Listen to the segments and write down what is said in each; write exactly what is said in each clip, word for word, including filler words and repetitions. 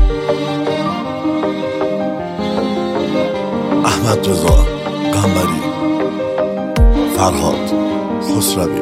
احمد رضا قنبری، فرهاد خسروی.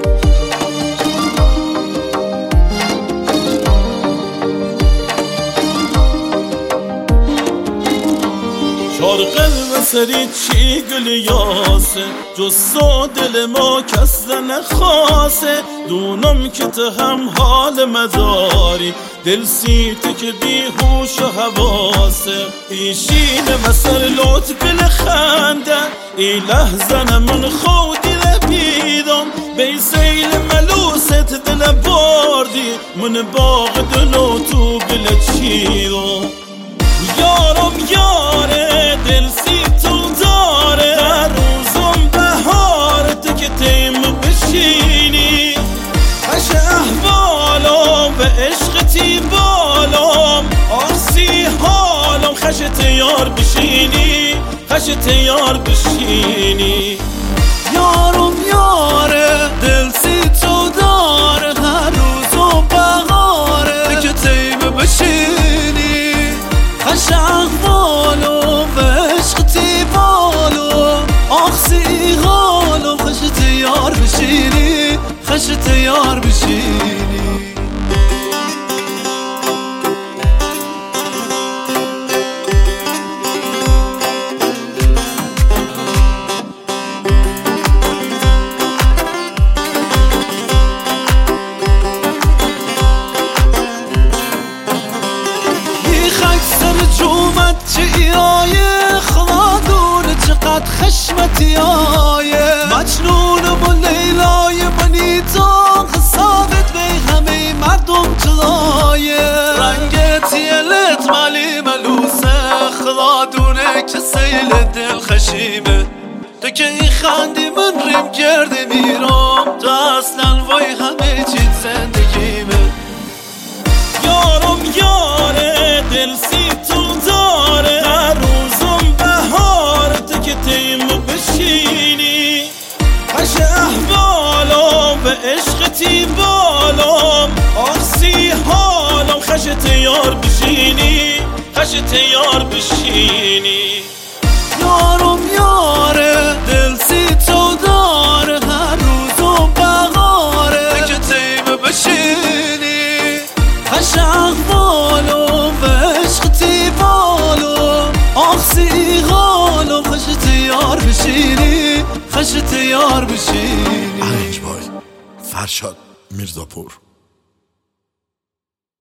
چار قلب سری چی گل یاسه جز سا دل ما کس نخواسه. دونم که تو هم حال مداری دل سیته که بیهوش و حواسه. پیشین مسر لطف لخنده ای لحظه من خودی لبیدم بی سیل ملوست دل باردی من باغ دلو تو بل چیدم. یارم یاره دل سی تو داره در روزم بهارت که تیم بشینی خش احوالم و عشق تی بالم آسی حالم خش تیار بشینی خش تیار بشینی. یارم یاره دل سی تو داره هر روزم بهاره که تیم بشینی خش احوالم و عشق تی بالم آخسی حالم خش تیار بشینی خش تیار بشینی. جومت چه ایایه خلادونه چقدر خشمتی آیه مجنونم و لیلای منی تا خسابت بی همه مردم جلایه رنگت یلت مالی ملوسه خلادونه که سیل دل خشیمه تو که این خندی من ریم کرده میرم تو اصلا وای همه چیز زندگیمه. یارم یاره دل سی تو داره هر روزم بهارت که تیم بشینی خش احوالم و عشق تی بالم آسی حالم خش تیار بشینی خش تیار بشینی. یارم یاره دل سی تو داره هر روزم بهاره که تیم بشینی خش احوالم و عشق تی بالم آخسی حالم خش تیار بشینی خش تیار بشینی. ارنج بای فرشاد میرزاپور.